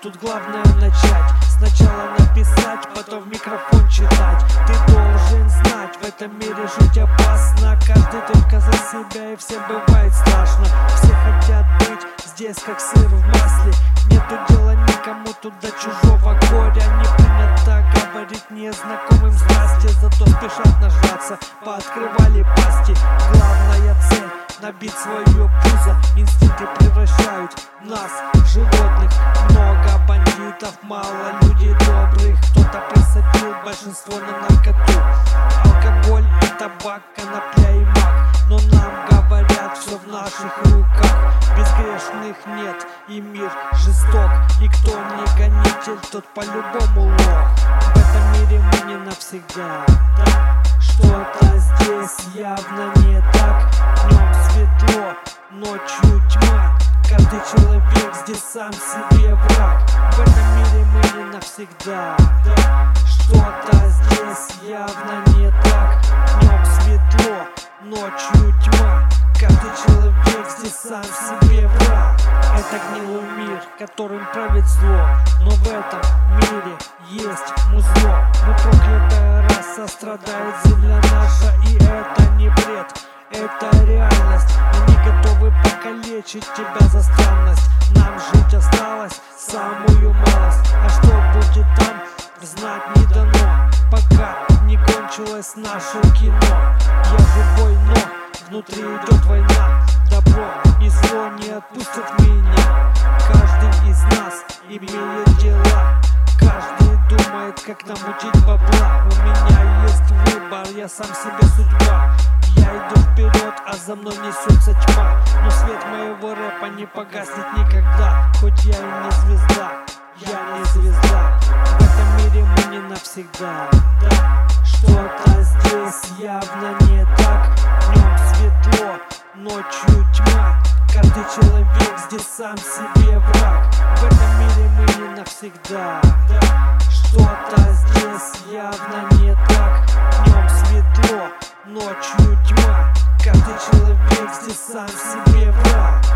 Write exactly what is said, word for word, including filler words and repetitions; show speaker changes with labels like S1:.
S1: Тут главное начать. Сначала написать, потом в микрофон читать. Ты должен знать, в этом мире жить опасно. Каждый только за себя, и всем бывает страшно. Все хотят быть здесь, как сыр в масле. Нету дела никому тут до чужого горя. Не принято говорить незнакомым здрасте. Зато спешат нажраться, пооткрывали пасти. Главная цель — набить свое пузо. Инстинкты превращают нас в животных. Много бандитов, мало людей добрых. Кто-то присадил большинство на наркоту. Алкоголь и табак, конопля и мак. Но нам говорят, все в наших руках. Безгрешных нет, и мир жесток. И кто не гонитель, тот по-любому лох. В этом мире мы не навсегда, да? Что-то здесь явно не так. Днем светло, ночью тьма. Каждый человек здесь сам себе враг. В этом мире мы не навсегда, да? Что-то здесь явно не так. Днем светло, ночью тьма. Каждый человек здесь сам себе враг. Это гнилой мир, которым правит зло. Но в этом мире есть музло. Мы проклятая раса, страдает земля наша. И это не бред, это реальность. Они готовы покалечить тебя за странность. Нам жить осталось самую малость. А что будет там, знать не дано. Пока не кончилось наше кино. Я живой, но внутри идет война. Добро и зло не отпустят меня. Каждый из нас имеет дела. Каждый думает, как намутить бабла. У меня есть выбор, я сам себе судьба. Я иду вперед, а за мной несется тьма. Но свет моего рэпа не погаснет никогда. Хоть я и не звезда, я не звезда. В этом мире мы не навсегда, да? Что-то здесь явно не так. Днем светло, ночью тьма. Каждый человек здесь сам себе враг. В этом мире мы не навсегда, да? Что-то здесь явно не так. Днем светло, ночью тьма. Каждый человек здесь сам себе враг.